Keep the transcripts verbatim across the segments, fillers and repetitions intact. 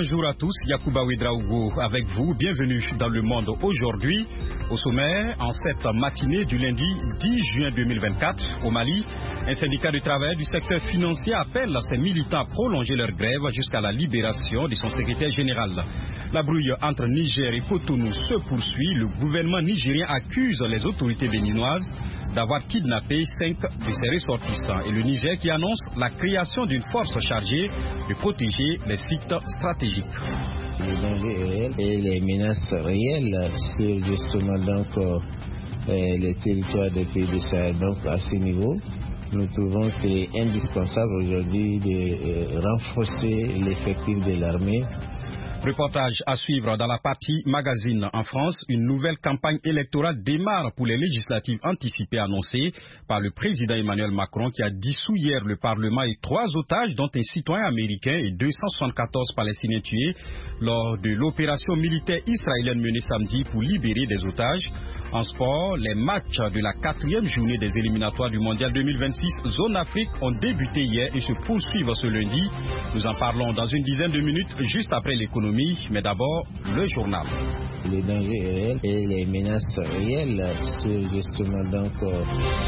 Bonjour à tous, Yacouba Ouedraogo avec vous, bienvenue dans Le Monde aujourd'hui. Au sommet, en cette matinée du lundi dix juin deux mille vingt-quatre, au Mali, un syndicat de travail du secteur financier appelle ses militants à prolonger leur grève jusqu'à la libération de son secrétaire général. La brouille entre Niger et Cotonou se poursuit. Le gouvernement nigérien accuse les autorités béninoises d'avoir kidnappé cinq de ses ressortissants et le Niger qui annonce la création d'une force chargée de protéger les sites stratégiques. Les dangers réels et les menaces réelles sur justement donc euh, les territoires des pays du Sahel. Donc à ce niveau, nous trouvons qu'il est indispensable aujourd'hui de euh, renforcer l'effectif de l'armée. Reportage à suivre dans la partie magazine. En France, une nouvelle campagne électorale démarre pour les législatives anticipées annoncées par le président Emmanuel Macron qui a dissous hier le Parlement et trois otages dont un citoyen américain et deux cent soixante-quatorze Palestiniens tués lors de l'opération militaire israélienne menée samedi pour libérer des otages. En sport, les matchs de la quatrième journée des éliminatoires du Mondial deux mille vingt-six Zone Afrique ont débuté hier et se poursuivent ce lundi. Nous en parlons dans une dizaine de minutes juste après l'économie, mais d'abord le journal. Les dangers réels et les menaces réelles sur justement donc... Euh...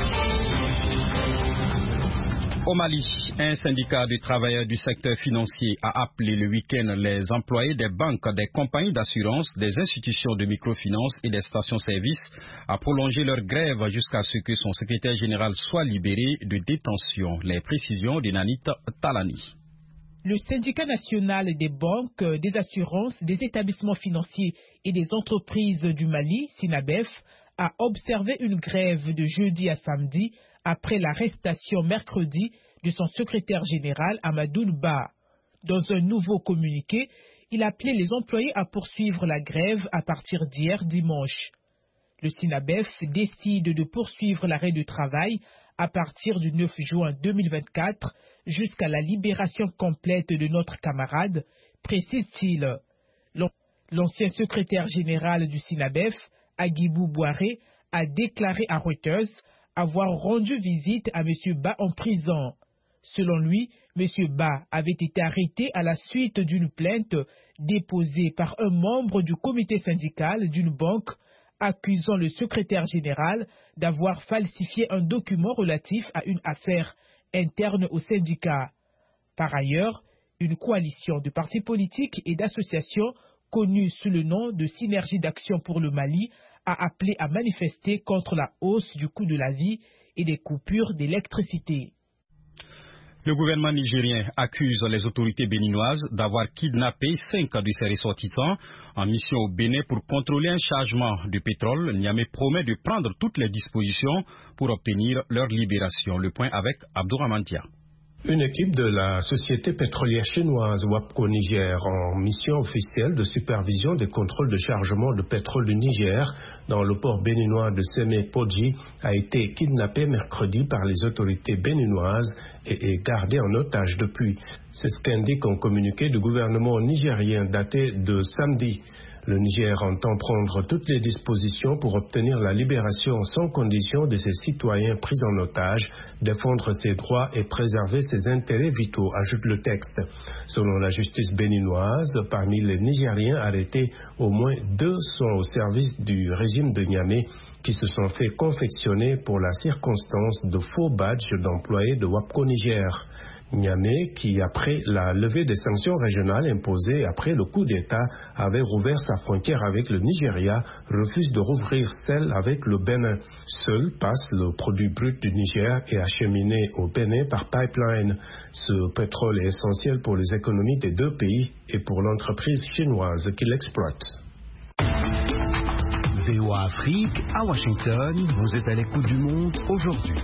Au Mali, un syndicat de travailleurs du secteur financier a appelé le week-end les employés des banques, des compagnies d'assurance, des institutions de microfinance et des stations-service à prolonger leur grève jusqu'à ce que son secrétaire général soit libéré de détention. Les précisions de Nanit Talani. Le syndicat national des banques, des assurances, des établissements financiers et des entreprises du Mali, SYNABEF, a observé une grève de jeudi à samedi après l'arrestation mercredi de son secrétaire général Amadou Ba. Dans un nouveau communiqué, il appelait les employés à poursuivre la grève à partir d'hier dimanche. Le SYNABEF décide de poursuivre l'arrêt de travail à partir du neuf juin deux mille vingt-quatre jusqu'à la libération complète de notre camarade, précise-t-il. L'ancien secrétaire général du SYNABEF, Agibou Boiré, a déclaré à Reuters avoir rendu visite à M. Ba en prison. Selon lui, M. Ba avait été arrêté à la suite d'une plainte déposée par un membre du comité syndical d'une banque accusant le secrétaire général d'avoir falsifié un document relatif à une affaire interne au syndicat. Par ailleurs, une coalition de partis politiques et d'associations connue sous le nom de Synergie d'action pour le Mali a appelé à manifester contre la hausse du coût de la vie et des coupures d'électricité. Le gouvernement nigérien accuse les autorités béninoises d'avoir kidnappé cinq de ses ressortissants en mission au Bénin pour contrôler un chargement de pétrole. Niamey promet de prendre toutes les dispositions pour obtenir leur libération. Le point avec Abdourahmane Dia. Une équipe de la société pétrolière chinoise WAPCO Niger en mission officielle de supervision des contrôles de chargement de pétrole du Niger dans le port béninois de Sémé-Podji a été kidnappée mercredi par les autorités béninoises et est gardée en otage depuis. C'est ce qu'indique un communiqué du gouvernement nigérien daté de samedi. Le Niger entend prendre toutes les dispositions pour obtenir la libération sans condition de ses citoyens pris en otage, défendre ses droits et préserver ses intérêts vitaux, ajoute le texte. Selon la justice béninoise, parmi les Nigériens arrêtés, au moins deux sont au service du régime de Niamey qui se sont fait confectionner pour la circonstance de faux badges d'employés de WAPCO Niger. Niamey, qui après la levée des sanctions régionales imposées après le coup d'État, avait rouvert sa frontière avec le Nigeria, refuse de rouvrir celle avec le Bénin. Seul passe le produit brut du Niger et acheminé au Bénin par pipeline. Ce pétrole est essentiel pour les économies des deux pays et pour l'entreprise chinoise qui l'exploite. V O A Afrique, à Washington, vous êtes à l'écoute du monde aujourd'hui.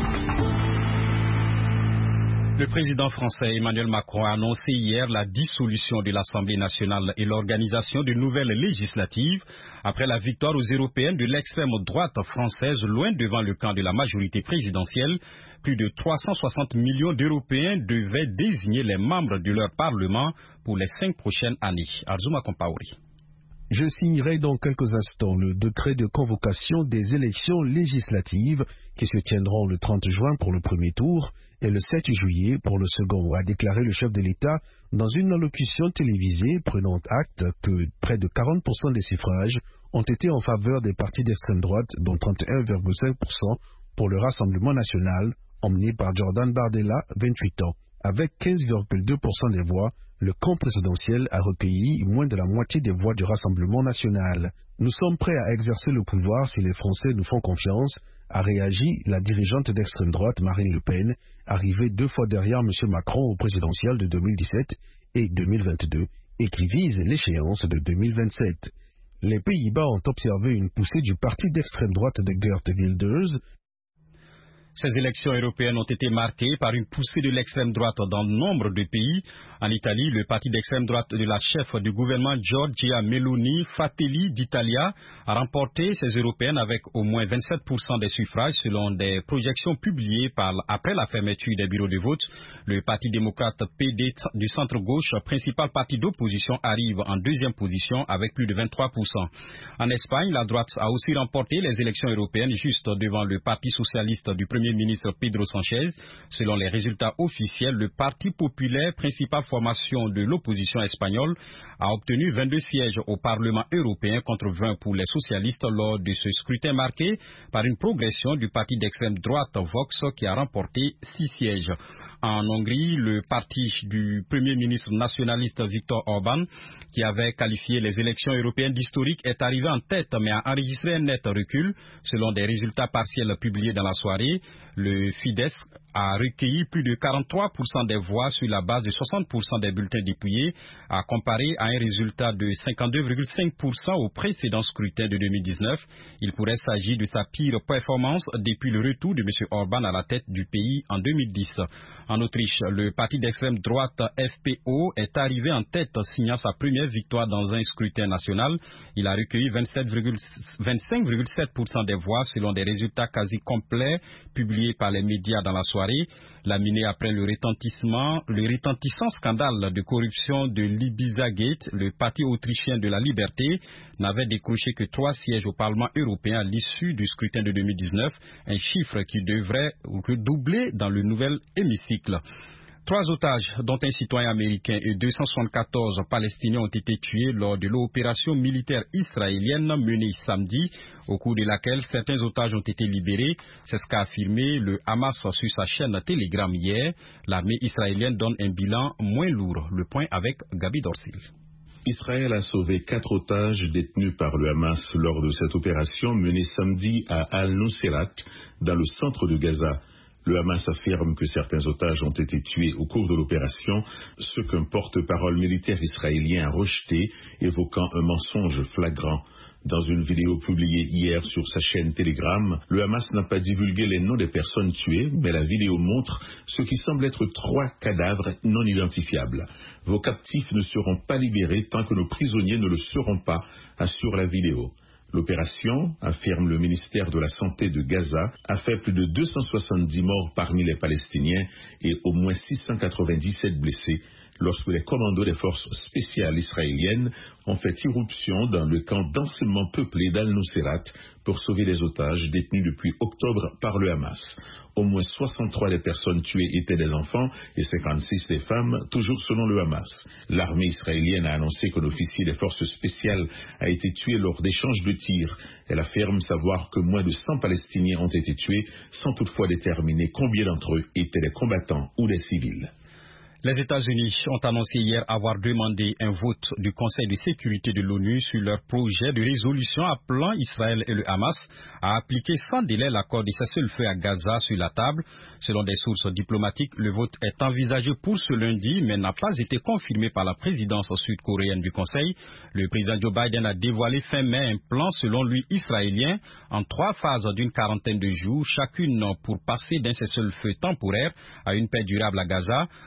Le président français Emmanuel Macron a annoncé hier la dissolution de l'Assemblée nationale et l'organisation de nouvelles législatives après la victoire aux européennes de l'extrême droite française loin devant le camp de la majorité présidentielle. Plus de trois cent soixante millions d'Européens devaient désigner les membres de leur Parlement pour les cinq prochaines années. Arzouma Kompaouri. Je signerai dans quelques instants le décret de convocation des élections législatives qui se tiendront le trente juin pour le premier tour et le sept juillet pour le second, a déclaré le chef de l'État dans une allocution télévisée prenant acte que près de quarante pour cent des suffrages ont été en faveur des partis d'extrême droite, dont trente et un virgule cinq pour cent pour le Rassemblement national, emmené par Jordan Bardella, vingt-huit ans. Avec quinze virgule deux pour cent des voix, le camp présidentiel a recueilli moins de la moitié des voix du Rassemblement national. Nous sommes prêts à exercer le pouvoir si les Français nous font confiance, a réagi la dirigeante d'extrême droite Marine Le Pen, arrivée deux fois derrière M. Macron au présidentiel de deux mille dix-sept et deux mille vingt-deux, et qui vise l'échéance de deux mille vingt-sept. Les Pays-Bas ont observé une poussée du parti d'extrême droite de Geert Wilders. Ces élections européennes ont été marquées par une poussée de l'extrême droite dans nombre de pays. En Italie, le parti d'extrême droite de la chef du gouvernement Giorgia Meloni, Fratelli d'Italia, a remporté ces européennes avec au moins vingt-sept pour cent des suffrages selon des projections publiées par, après la fermeture des bureaux de vote. Le parti démocrate P D du centre-gauche, principal parti d'opposition, arrive en deuxième position avec plus de vingt-trois pour cent. En Espagne, la droite a aussi remporté les élections européennes juste devant le parti socialiste du premier ministre Pedro Sánchez. Selon les résultats officiels, le Parti populaire, principale formation de l'opposition espagnole, a obtenu vingt-deux sièges au Parlement européen contre vingt pour les socialistes lors de ce scrutin marqué par une progression du parti d'extrême droite Vox qui a remporté six sièges. En Hongrie, le parti du Premier ministre nationaliste Viktor Orban, qui avait qualifié les élections européennes d'historiques, est arrivé en tête mais a enregistré un net recul. Selon des résultats partiels publiés dans la soirée, le Fidesz a recueilli plus de quarante-trois pour cent des voix sur la base de soixante pour cent des bulletins dépouillés, à comparer à un résultat de cinquante-deux virgule cinq pour cent au précédent scrutin de deux mille dix-neuf. Il pourrait s'agir de sa pire performance depuis le retour de M. Orban à la tête du pays en deux mille dix. En Autriche, le parti d'extrême droite F P O est arrivé en tête, signant sa première victoire dans un scrutin national. Il a recueilli vingt-cinq virgule sept pour cent des voix selon des résultats quasi complets publiés par les médias dans la soirée. Laminé après le retentissement, le retentissant scandale de corruption de l'Ibiza-Gate, le parti autrichien de la liberté n'avait décroché que trois sièges au Parlement européen à l'issue du scrutin de deux mille dix-neuf, un chiffre qui devrait redoubler dans le nouvel hémicycle. Trois otages, dont un citoyen américain et deux cent soixante-quatorze Palestiniens, ont été tués lors de l'opération militaire israélienne menée samedi, au cours de laquelle certains otages ont été libérés. C'est ce qu'a affirmé le Hamas sur sa chaîne Telegram hier. L'armée israélienne donne un bilan moins lourd. Le point avec Gabi Dorsil. Israël a sauvé quatre otages détenus par le Hamas lors de cette opération menée samedi à Al-Nuseirat, dans le centre de Gaza. Le Hamas affirme que certains otages ont été tués au cours de l'opération, ce qu'un porte-parole militaire israélien a rejeté, évoquant un mensonge flagrant. Dans une vidéo publiée hier sur sa chaîne Telegram, le Hamas n'a pas divulgué les noms des personnes tuées, mais la vidéo montre ce qui semble être trois cadavres non identifiables. Vos captifs ne seront pas libérés tant que nos prisonniers ne le seront pas, assure la vidéo. L'opération, affirme le ministère de la Santé de Gaza, a fait plus de deux cent soixante-dix morts parmi les Palestiniens et au moins six cent quatre-vingt-dix-sept blessés lorsque les commandos des forces spéciales israéliennes ont fait irruption dans le camp densément peuplé d'Al-Nuseirat pour sauver les otages détenus depuis octobre par le Hamas. Au moins soixante-trois des personnes tuées étaient des enfants et cinquante-six des femmes, toujours selon le Hamas. L'armée israélienne a annoncé qu'un officier des forces spéciales a été tué lors d'échanges de tirs. Elle affirme savoir que moins de cent Palestiniens ont été tués, sans toutefois déterminer combien d'entre eux étaient des combattants ou des civils. Les États-Unis ont annoncé hier avoir demandé un vote du Conseil de sécurité de l'ONU sur leur projet de résolution appelant Israël et le Hamas à appliquer sans délai l'accord de cessez-le-feu à Gaza sur la table. Selon des sources diplomatiques, le vote est envisagé pour ce lundi, mais n'a pas été confirmé par la présidence sud-coréenne du Conseil. Le président Joe Biden a dévoilé fin mai un plan, selon lui israélien, en trois phases d'une quarantaine de jours, chacune pour passer d'un cessez-le-feu temporaire à une paix durable à Gaza. Après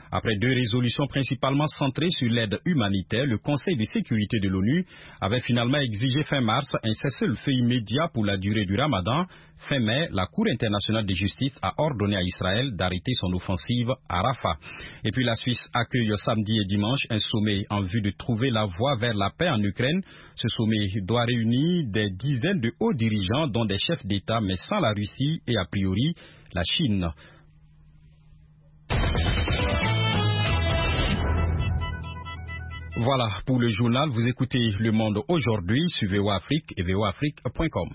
deux résolutions principalement centrées sur l'aide humanitaire, le Conseil de sécurité de l'ONU avait finalement exigé fin mars un cessez-le-feu immédiat pour la durée du Ramadan. Fin mai, la Cour internationale de justice a ordonné à Israël d'arrêter son offensive à Rafah. Et puis la Suisse accueille samedi et dimanche un sommet en vue de trouver la voie vers la paix en Ukraine. Ce sommet doit réunir des dizaines de hauts dirigeants, dont des chefs d'État, mais sans la Russie et a priori la Chine. Voilà pour le journal. Vous écoutez Le Monde aujourd'hui sur V O A Afrique et V O A Afrique point com.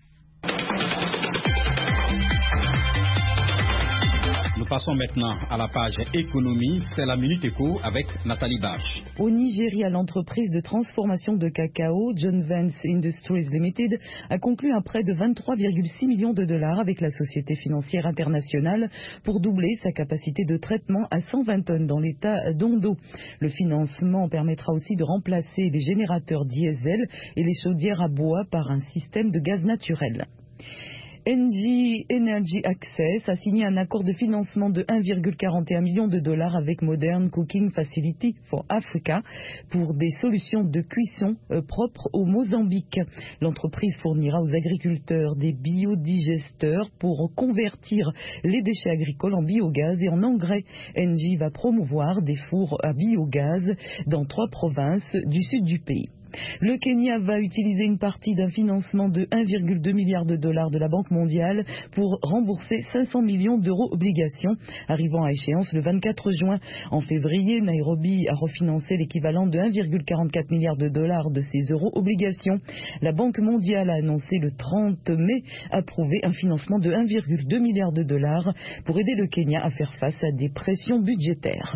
Nous passons maintenant à la page économie. C'est la Minute Éco avec Nathalie Barge. Au Nigeria, l'entreprise de transformation de cacao John Vance Industries Limited a conclu un prêt de vingt-trois virgule six millions de dollars avec la société financière internationale pour doubler sa capacité de traitement à cent vingt tonnes dans l'état d'Ondo. Le financement permettra aussi de remplacer les générateurs diesel et les chaudières à bois par un système de gaz naturel. N G Energy Access a signé un accord de financement de un virgule quarante et un million de dollars avec Modern Cooking Facility for Africa pour des solutions de cuisson euh, propres au Mozambique. L'entreprise fournira aux agriculteurs des biodigesteurs pour convertir les déchets agricoles en biogaz et en engrais. N G va promouvoir des fours à biogaz dans trois provinces du sud du pays. Le Kenya va utiliser une partie d'un financement de un virgule deux milliard de dollars de la Banque mondiale pour rembourser cinq cents millions d'euros obligations, arrivant à échéance le vingt-quatre juin. En février, Nairobi a refinancé l'équivalent de un virgule quarante-quatre milliard de dollars de ses euros obligations. La Banque mondiale a annoncé le trente mai approuver un financement de un virgule deux milliard de dollars pour aider le Kenya à faire face à des pressions budgétaires.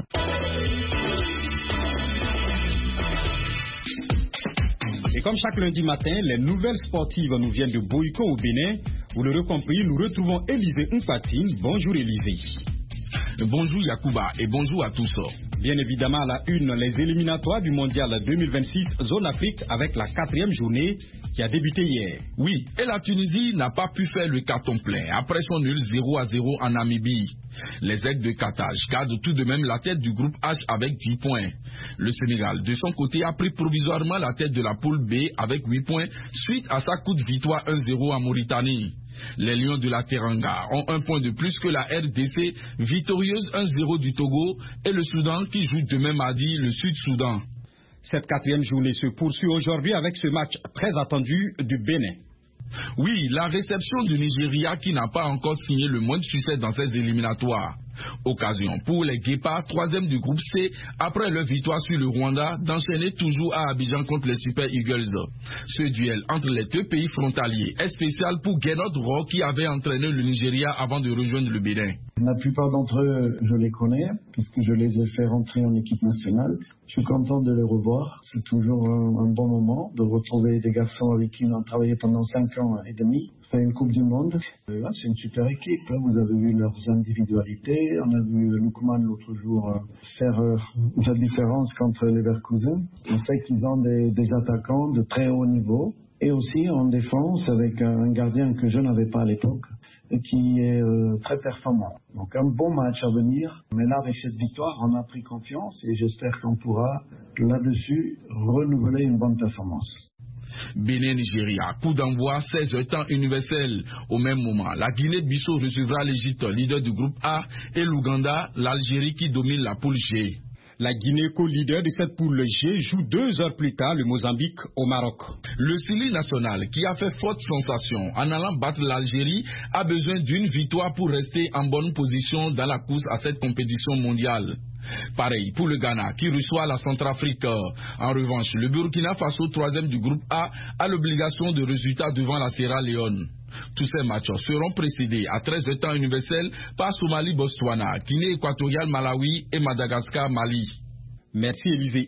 Et comme chaque lundi matin, les nouvelles sportives nous viennent de Boyko au Bénin. Vous l'aurez compris, nous retrouvons Élisée Mpatine. Bonjour Élisée. Bonjour Yacouba et bonjour à tous. Bien évidemment à la une, les éliminatoires du Mondial deux mille vingt-six Zone Afrique avec la quatrième journée qui a débuté hier. Oui, et la Tunisie n'a pas pu faire le carton plein après son nul zéro à zéro en Namibie. Les Aigles de Carthage gardent tout de même la tête du groupe H avec dix points. Le Sénégal, de son côté, a pris provisoirement la tête de la poule B avec huit points suite à sa courte victoire un zéro en Mauritanie. Les Lions de la Teranga ont un point de plus que la R D C, victorieuse un zéro du Togo, et le Soudan qui joue demain mardi le Sud-Soudan. Cette quatrième journée se poursuit aujourd'hui avec ce match très attendu du Bénin. Oui, la réception du Nigeria qui n'a pas encore signé le moindre succès dans ces éliminatoires. Occasion pour les Guépards, troisième du groupe C, après leur victoire sur le Rwanda, d'enchaîner toujours à Abidjan contre les Super Eagles. Ce duel entre les deux pays frontaliers est spécial pour Gernot Rohr qui avait entraîné le Nigeria avant de rejoindre le Bénin. La plupart d'entre eux, je les connais, puisque je les ai fait rentrer en équipe nationale. Je suis content de les revoir. C'est toujours un, un bon moment de retrouver des garçons avec qui on a travaillé pendant cinq ans et demi. Fait une Coupe du Monde. Et là, c'est une super équipe. Vous avez vu leurs individualités. On a vu Lookman l'autre jour faire euh, la différence contre les Leverkusen. On sait qu'ils ont des, des attaquants de très haut niveau. Et aussi en défense avec un gardien que je n'avais pas à l'époque et qui est euh, très performant. Donc un bon match à venir. Mais là, avec cette victoire, on a pris confiance et j'espère qu'on pourra là-dessus renouveler une bonne performance. Bénin-Nigeria, coup d'envoi seize heures temps universel. Au même moment, la Guinée-Bissau recevra l'Égypte, leader du groupe A, et l'Ouganda, l'Algérie qui domine la poule G. La Guinée, co-leader de cette poule G, joue deux heures plus tard le Mozambique au Maroc. Le Sili national, qui a fait forte sensation en allant battre l'Algérie, a besoin d'une victoire pour rester en bonne position dans la course à cette compétition mondiale. Pareil pour le Ghana qui reçoit la Centrafrique. En revanche, le Burkina Faso, troisième du groupe A, a l'obligation de résultat devant la Sierra Leone. Tous ces matchs seront précédés à treize heures temps universel par Somalie-Botswana, Guinée équatoriale, Malawi et Madagascar-Mali. Merci Élisée.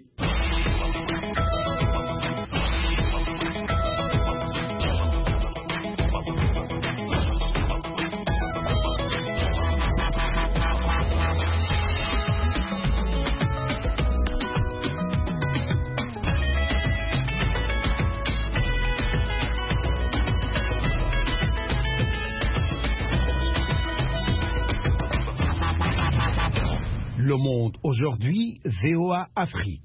Le Monde aujourd'hui, V O A Afrique.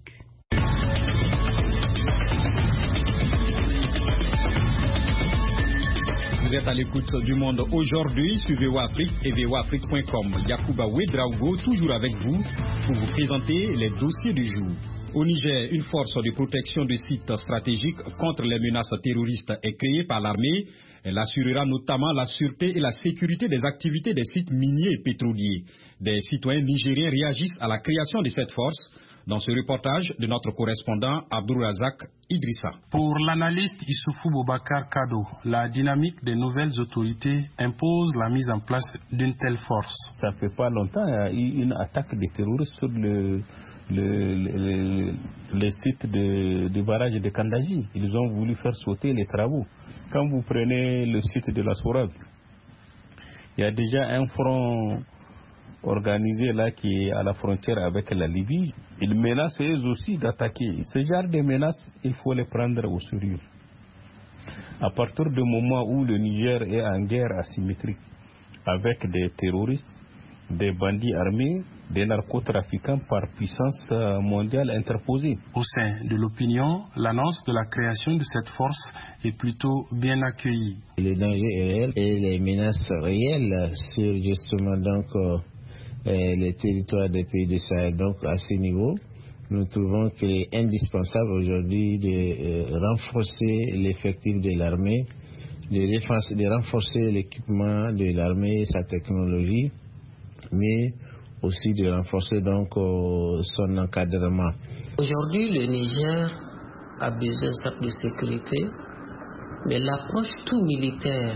Vous êtes à l'écoute du Monde aujourd'hui sur V O A Afrique et V O A Afrique point com. Yacouba Ouedraogo, toujours avec vous, pour vous présenter les dossiers du jour. Au Niger, une force de protection de sites stratégiques contre les menaces terroristes est créée par l'armée. Elle assurera notamment la sûreté et la sécurité des activités des sites miniers et pétroliers. Des citoyens nigériens réagissent à la création de cette force. Dans ce reportage de notre correspondant Abdourazak Idrissa. Pour l'analyste Issoufou Boubacar Kado, la dynamique des nouvelles autorités impose la mise en place d'une telle force. Ça fait pas longtemps, il y a eu une attaque des terroristes sur le, le, le, le site de, de barrage de Kandaji. Ils ont voulu faire sauter les travaux. Quand vous prenez le site de la Sourab, il y a déjà un front organisé là qui est à la frontière avec la Libye. Ils menacent eux aussi d'attaquer. Ce genre de menaces, il faut les prendre au sérieux. À partir du moment où le Niger est en guerre asymétrique avec des terroristes, des bandits armés, des narcotrafiquants par puissance mondiale interposée. Au sein de l'opinion, l'annonce de la création de cette force est plutôt bien accueillie. Les dangers réels et les menaces réelles sur justement donc euh, les territoires des pays du Sahel. Donc à ce niveau, nous trouvons qu'il est indispensable aujourd'hui de euh, renforcer l'effectif de l'armée, de, de renforcer l'équipement de l'armée et sa technologie, mais aussi de renforcer donc euh, son encadrement. Aujourd'hui, le Niger a besoin certes de sécurité, mais l'approche tout militaire,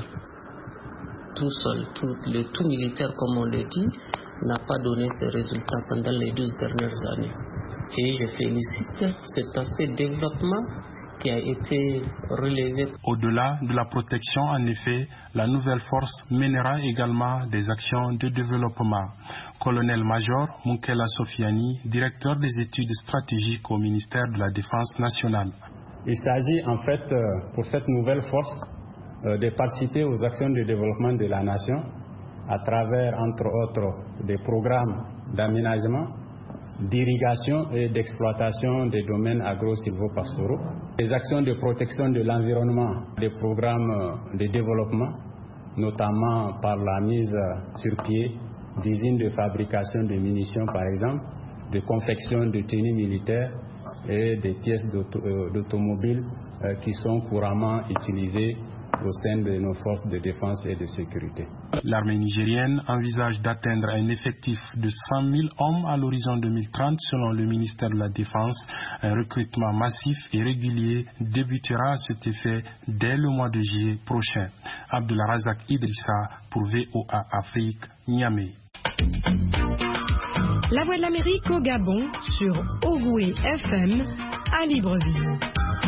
tout seul, tout, le tout militaire comme on le dit, n'a pas donné ses résultats pendant les douze dernières années. Et je félicite cet aspect développement qui a été relevé. Au-delà de la protection, en effet, la nouvelle force mènera également des actions de développement. Colonel-major Moukela Sofiani, directeur des études stratégiques au ministère de la Défense nationale. Il s'agit en fait pour cette nouvelle force de participer aux actions de développement de la nation à travers, entre autres, des programmes d'aménagement, d'irrigation et d'exploitation des domaines agro-silvopastoraux, des actions de protection de l'environnement, des programmes de développement, notamment par la mise sur pied d'usines de fabrication de munitions, par exemple, de confection de tenues militaires et des pièces d'automobiles qui sont couramment utilisées au sein de nos forces de défense et de sécurité. L'armée nigérienne envisage d'atteindre un effectif de cent mille hommes à l'horizon deux mille trente selon le ministère de la Défense. Un recrutement massif et régulier débutera à cet effet dès le mois de juillet prochain. Abdourazak Idrissa pour V O A Afrique, Niamey. La Voix de l'Amérique au Gabon sur Ogooué F M à Libreville.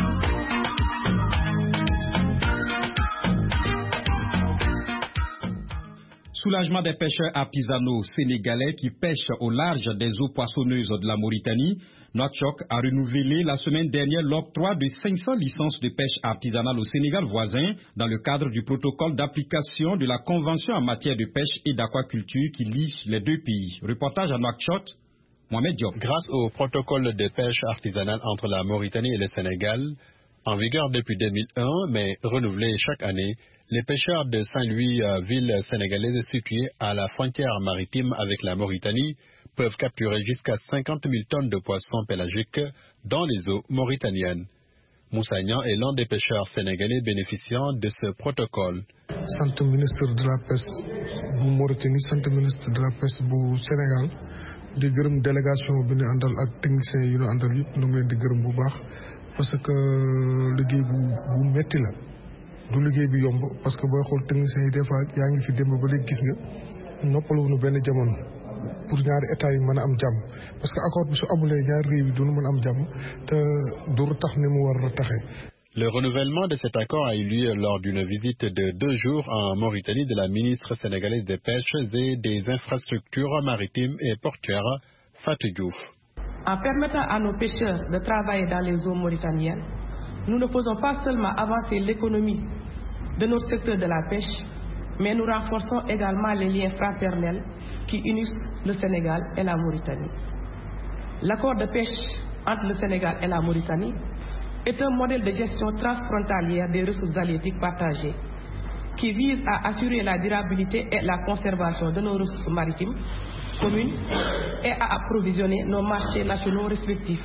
Soulagement des pêcheurs artisanaux sénégalais qui pêchent au large des eaux poissonneuses de la Mauritanie. Nouakchott a renouvelé la semaine dernière l'octroi de cinq cents licences de pêche artisanale au Sénégal voisin dans le cadre du protocole d'application de la Convention en matière de pêche et d'aquaculture qui lie les deux pays. Reportage à Nouakchott, Mohamed Diop. Grâce au protocole de pêche artisanale entre la Mauritanie et le Sénégal, en vigueur depuis deux mille un, mais renouvelé chaque année, les pêcheurs de Saint-Louis, ville sénégalaise située à la frontière maritime avec la Mauritanie, peuvent capturer jusqu'à cinquante mille tonnes de poissons pélagiques dans les eaux mauritaniennes. Moussa Niang est l'un des pêcheurs sénégalais bénéficiant de ce protocole. Sant ministre de la pêche bu Mauritanie, sant ministre de la pêche bu Sénégal, di gërëm délégation bi ñu àndal ak techniciens yu ñu àndal yëpp ñu ngi leen di gërëm bu baax parce que liggéey bu bu metti la. du liggéey bi yomb parce que booy xool techniciens yi des fois yaa ngi fi démb ba léegi gis nga noppaluwuñu benn jamono pour ñaari état yi mën a am jàmm parce que accord bi su amulee ñaari réew yi duñu mën a am jàmm te du tax ni mu war a taxee. Le renouvellement de cet accord a eu lieu lors d'une visite de deux jours en Mauritanie de la ministre sénégalaise des Pêches et des Infrastructures maritimes et portuaires, Fatou Diouf. En permettant à nos pêcheurs de travailler dans les eaux mauritaniennes, nous ne faisons pas seulement avancer l'économie de notre secteur de la pêche, mais nous renforçons également les liens fraternels qui unissent le Sénégal et la Mauritanie. L'accord de pêche entre le Sénégal et la Mauritanie est un modèle de gestion transfrontalière des ressources halieutiques partagées qui vise à assurer la durabilité et la conservation de nos ressources maritimes communes et à approvisionner nos marchés nationaux respectifs.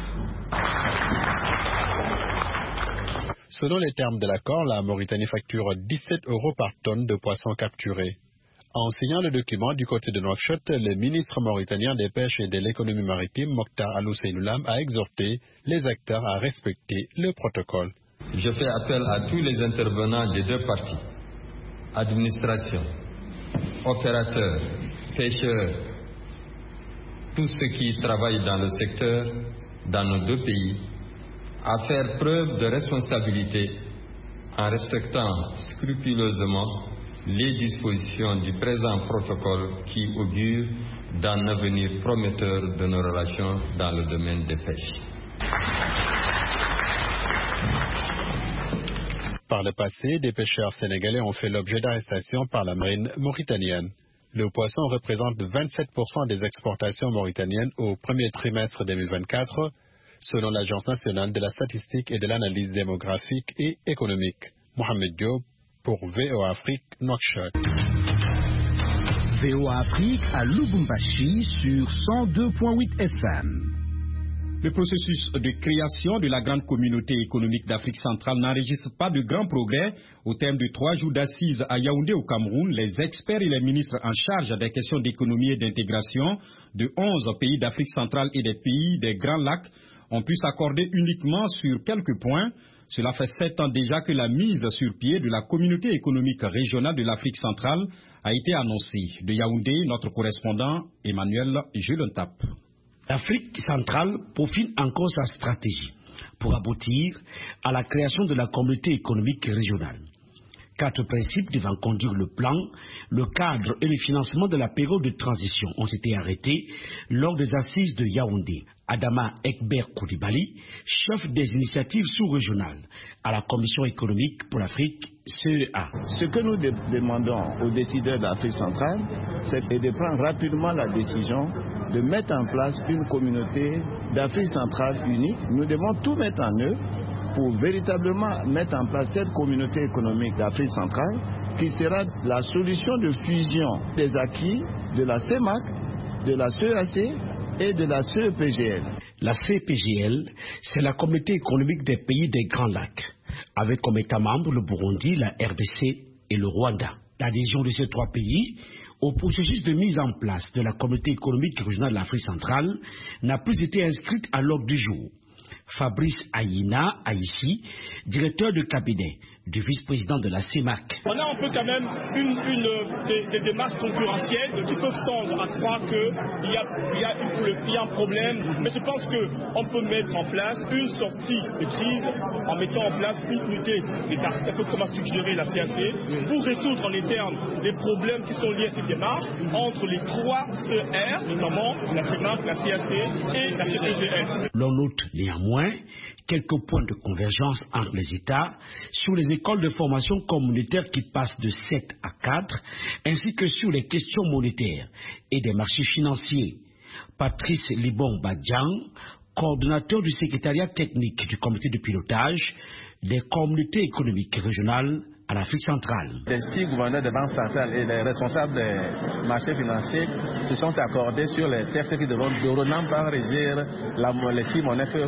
Selon les termes de l'accord, la Mauritanie facture dix-sept euros par tonne de poissons capturés. En signant le document du côté de Nouakchott, le ministre mauritanien des Pêches et de l'économie maritime, Mokhtar Alou-Seinoulam, a exhorté les acteurs à respecter le protocole. Je fais appel à tous les intervenants des deux parties, administration, opérateurs, pêcheurs, tous ceux qui travaillent dans le secteur, dans nos deux pays, à faire preuve de responsabilité en respectant scrupuleusement les dispositions du présent protocole qui augurent d'un avenir prometteur de nos relations dans le domaine des pêches. Par le passé, des pêcheurs sénégalais ont fait l'objet d'arrestations par la marine mauritanienne. Le poisson représente vingt-sept pour cent des exportations mauritaniennes au premier trimestre deux mille vingt-quatre, selon l'Agence nationale de la statistique et de l'analyse démographique et économique. Mohamed Diop pour V O A Afrique, Nouakchott. V O A Afrique à Lubumbashi sur cent deux virgule huit F M. Le processus de création de la grande communauté économique d'Afrique centrale n'enregistre pas de grands progrès. Au terme de trois jours d'assises à Yaoundé au Cameroun, les experts et les ministres en charge des questions d'économie et d'intégration de onze pays d'Afrique centrale et des pays des Grands Lacs ont pu s'accorder uniquement sur quelques points. Cela fait sept ans déjà que la mise sur pied de la communauté économique régionale de l'Afrique centrale a été annoncée. De Yaoundé, notre correspondant Emmanuel Julentap. L'Afrique centrale peaufine encore sa stratégie pour aboutir à la création de la communauté économique régionale. Quatre principes devant conduire le plan, le cadre et le financement de la période de transition ont été arrêtés lors des assises de Yaoundé. Adama Ekber Koulibaly, chef des initiatives sous-régionales à la Commission économique pour l'Afrique, C E A. Ce que nous de- demandons aux décideurs de l'Afrique centrale, c'est de prendre rapidement la décision de mettre en place une communauté d'Afrique centrale unique. Nous devons tout mettre en œuvre pour véritablement mettre en place cette communauté économique d'Afrique centrale qui sera la solution de fusion des acquis de la C E M A C, de la C E A C et de la C E P G L. La C P G L, c'est la communauté économique des pays des Grands Lacs, avec comme États membres le Burundi, la R D C et le Rwanda. L'adhésion de ces trois pays au processus de mise en place de la communauté économique régionale de l'Afrique centrale n'a plus été inscrite à l'ordre du jour. Fabrice Aïna Aïssi, directeur de cabinet du vice-président de la C E M A C. On a un peu quand même une, une, des, des démarches concurrentielles qui peuvent tendre à croire qu'il y a, il y, a, il y a un problème, mais je pense qu'on peut mettre en place une sortie de crise en mettant en place une unité d'État, un peu comme a suggéré la C A C, pour résoudre en interne les problèmes qui sont liés à cette démarche entre les trois C E R, notamment la C E M A C, la C A C et la C P G L. L'on note néanmoins quelques points de convergence entre les États sur les écoles de formation communautaire qui passent de sept à quatre, ainsi que sur les questions monétaires et des marchés financiers. Patrice Libon Badjan, coordonnateur du secrétariat technique du comité de pilotage des communautés économiques régionales à l'Afrique centrale. Les six gouverneurs de banque centrale et les responsables des marchés financiers se sont accordés sur les textes qui devront dorénavant régir la, les six monnaies que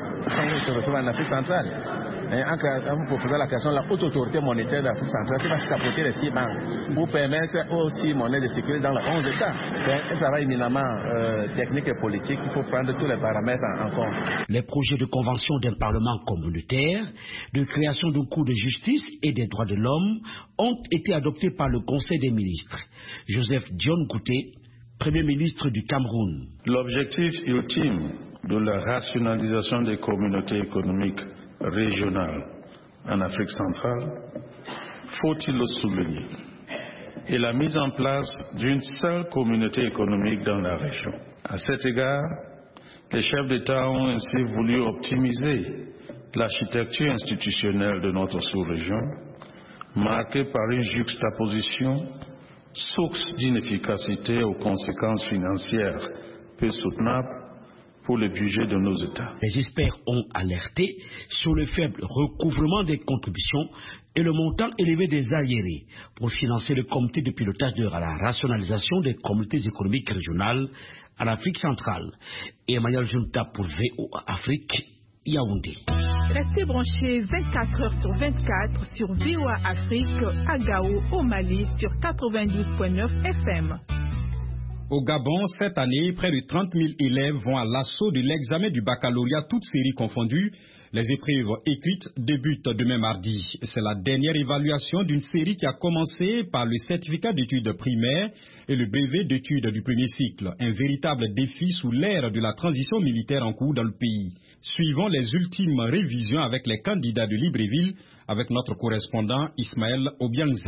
se retrouvent en Afrique centrale. Et en, en proposant la création de la haute autorité monétaire de l'Afrique centrale qui va chapeauter les six banques pour permettre aux six monnaies de circuler dans les onze États. C'est un travail éminemment euh, technique et politique. Il faut prendre tous les paramètres en, en compte. Les projets de convention d'un parlement communautaire, de création de cours de justice et des droits de l'homme ont été adoptés par le Conseil des ministres. Joseph Dion Gouté, Premier ministre du Cameroun. L'objectif ultime de la rationalisation des communautés économiques régionales en Afrique centrale, faut-il le souligner, est la mise en place d'une seule communauté économique dans la région. À cet égard, les chefs d'État ont ainsi voulu optimiser l'architecture institutionnelle de notre sous-région, marquée par une juxtaposition source d'inefficacité aux conséquences financières peu soutenables pour le budget de nos États. Les experts ont alerté sur le faible recouvrement des contributions et le montant élevé des arriérés pour financer le comité de pilotage de la rationalisation des communautés économiques régionales en Afrique centrale. Emmanuel Junta pour V O A Afrique, Yaoundé. Restez branchés vingt-quatre heures sur vingt-quatre sur V O A Afrique, à Gao, au Mali, sur quatre-vingt-douze point neuf F M. Au Gabon, cette année, près de trente mille élèves vont à l'assaut de l'examen du baccalauréat, toutes séries confondues. Les épreuves écrites débutent demain mardi. C'est la dernière évaluation d'une série qui a commencé par le certificat d'études primaires et le brevet d'études du premier cycle. Un véritable défi sous l'ère de la transition militaire en cours dans le pays. Suivons les ultimes révisions avec les candidats de Libreville, avec notre correspondant Ismaël Obiangze.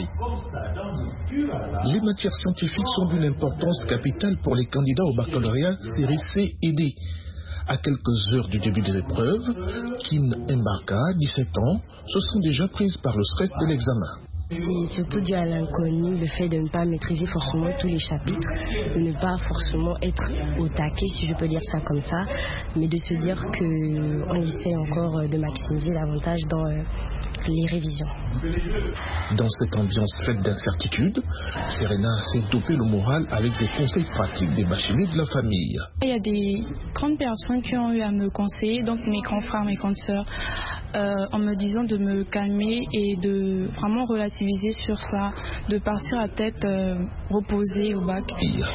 Les matières scientifiques sont d'une importance capitale pour les candidats au baccalauréat série C et D. À quelques heures du début des épreuves, Kim Mbaka, dix-sept ans, se sent déjà prise par le stress de l'examen. C'est surtout dû à l'inconnu, le fait de ne pas maîtriser forcément tous les chapitres, de ne pas forcément être au taquet, si je peux dire ça comme ça, mais de se dire qu'on essaie encore de maximiser l'avantage dans les révisions. Dans cette ambiance faite d'incertitude, Serena s'est dopé le moral avec des conseils pratiques des bacheliers de la famille. Il y a des grandes personnes qui ont eu à me conseiller, donc mes grands frères, mes grandes sœurs, euh, en me disant de me calmer et de vraiment relativiser sur ça, de partir à tête euh, reposée au bac.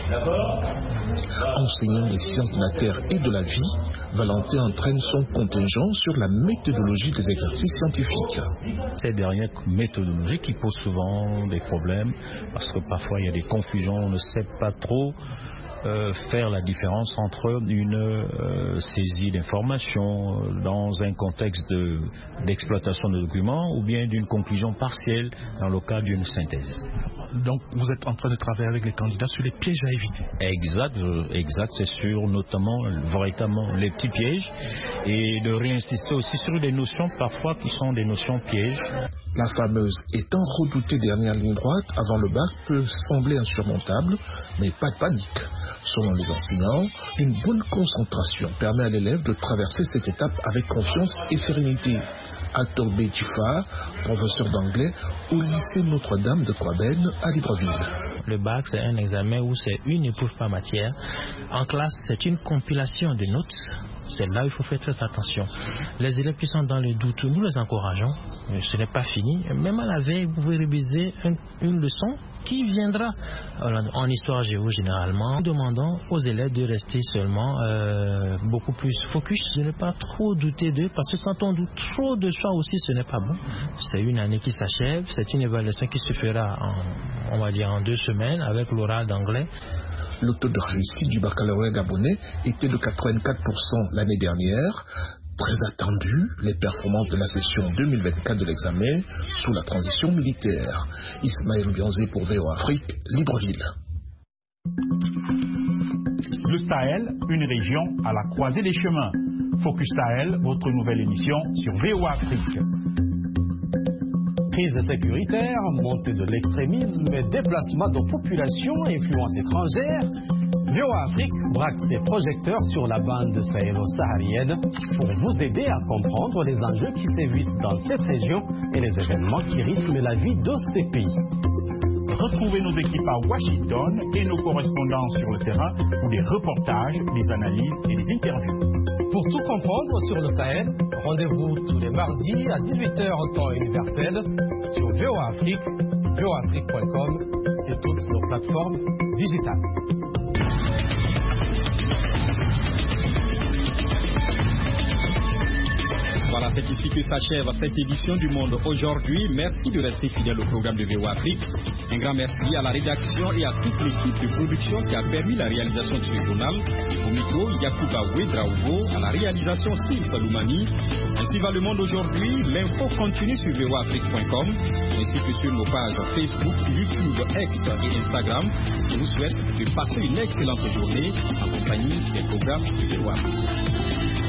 Enseignant des sciences de la terre et de la vie, Valentin entraîne son contingent sur la méthodologie des exercices scientifiques. Cette dernière méthodologie qui pose souvent des problèmes parce que parfois il y a des confusions, on ne sait pas trop euh, faire la différence entre une euh, saisie d'informations dans un contexte de, d'exploitation de documents ou bien d'une conclusion partielle dans le cas d'une synthèse. Donc vous êtes en train de travailler avec les candidats sur les pièges à éviter. Exact, exact, c'est sur notamment véritablement les petits pièges et de réinsister aussi sur des notions parfois qui sont des notions pièges. La fameuse étant redoutée dernière ligne droite avant le bac peut sembler insurmontable, mais pas de panique. Selon les enseignants, une bonne concentration permet à l'élève de traverser cette étape avec confiance et sérénité. Atolbe Tifa, professeur d'anglais au lycée Notre-Dame de Kouaben à Libreville. Le bac, c'est un examen où c'est une épreuve par matière. En classe, c'est une compilation de notes. C'est là où il faut faire très attention. Les élèves qui sont dans le doute, nous les encourageons. Ce n'est pas fini. Même à la veille, vous pouvez réviser une, une leçon qui viendra en histoire géo généralement. Nous demandons aux élèves de rester seulement euh, beaucoup plus focus, de ne pas trop douter d'eux, parce que quand on doute trop de soi aussi, ce n'est pas bon. C'est une année qui s'achève, c'est une évaluation qui se fera en, on va dire en deux semaines avec l'oral d'anglais. Le taux de réussite du baccalauréat gabonais était de quatre-vingt-quatre pour cent l'année dernière. Très attendu, les performances de la session deux mille vingt-quatre de l'examen sous la transition militaire. Ismaël Bianzé pour V O A Afrique, Libreville. Le Sahel, une région à la croisée des chemins. Focus Sahel, votre nouvelle émission sur V O A Afrique. Crise sécuritaire, montée de l'extrémisme et déplacement de populations et influences étrangères, V O A Afrique braque ses projecteurs sur la bande sahélo-saharienne pour vous aider à comprendre les enjeux qui sévissent dans cette région et les événements qui rythment la vie de ces pays. Retrouvez nos équipes à Washington et nos correspondants sur le terrain pour des reportages, des analyses et des interviews. Pour tout comprendre sur le Sahel, rendez-vous tous les mardis à dix-huit heures en temps universel sur V O A Afrique, V O A Afrique point com et toutes nos plateformes digitales. Voilà, c'est ici que s'achève cette édition du Monde aujourd'hui. Merci de rester fidèle au programme de V O A Afrique. Un grand merci à la rédaction et à toute l'équipe de production qui a permis la réalisation de ce journal. Au micro, Yacouba Ouedraogo, à la réalisation Sil Saloumani. Ainsi va le monde aujourd'hui. L'info continue sur V O A Afrique point com ainsi que sur nos pages Facebook, YouTube, X et Instagram. Je vous souhaite de passer une excellente journée en compagnie des programmes de V O A Afrique.